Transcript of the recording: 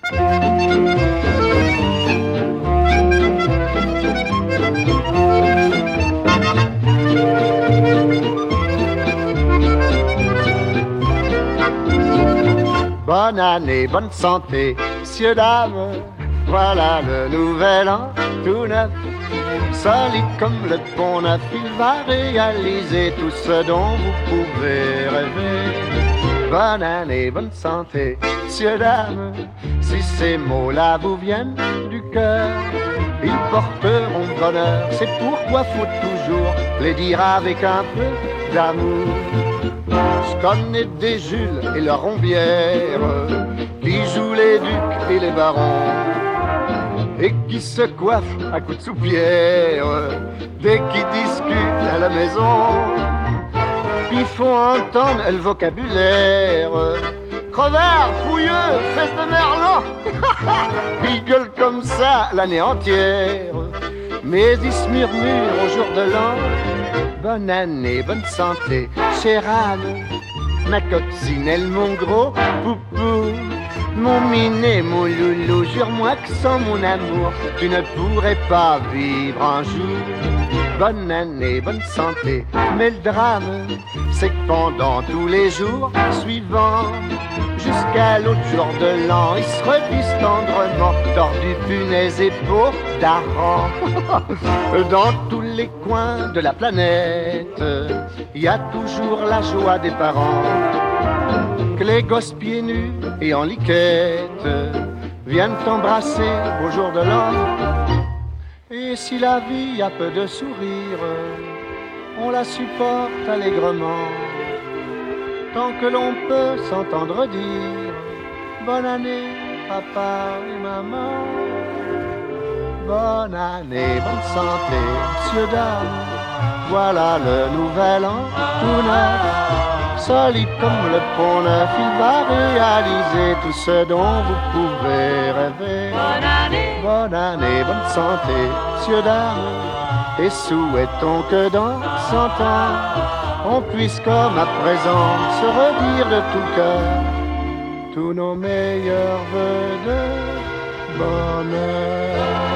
Bonne année, bonne santé, messieurs, dames, voilà le nouvel an tout neuf. Solide comme le pont neuf, il va réaliser tout ce dont vous pouvez rêver. Bonne année, bonne santé, messieurs, dames, si ces mots-là vous viennent du cœur, ils porteront bonheur, c'est pourquoi faut toujours les dire avec un peu d'amour. Je connais des Jules et leurs rombières qui jouent les ducs et les barons et qui se coiffent à coups de soupière dès qu'ils discutent à la maison. Puis font entendre le vocabulaire crevard, fouilleux, fesse de merlan. Ils gueulent comme ça l'année entière, mais ils se murmurent au jour de l'an. Bonne année, bonne santé, chère Anne, ma coccinelle, mon gros poupou, mon minet, mon loulou. Jure-moi que sans mon amour, tu ne pourrais pas vivre un jour. Bonne année, bonne santé, mais le drame, c'est que pendant tous les jours suivants, jusqu'à l'autre jour de l'an, ils se redisent tendrement, tordus, punaises et peaux d'hareng. Dans tous les coins de la planète, il y a toujours la joie des parents, que les gosses pieds nus et en liquette viennent t'embrasser au jour de l'an. Et si la vie a peu de sourire, on la supporte allègrement, tant que l'on peut s'entendre dire bonne année, papa et maman. Bonne année, bonne santé, messieurs, dames, voilà le nouvel an tout neuf. Solide comme le pont neuf, il va réaliser tout ce dont vous pouvez rêver. Bonne année, bonne santé, messieurs, dames, et souhaitons que dans 100 ans, on puisse comme à présent se redire de tout cœur tous nos meilleurs vœux de bonheur.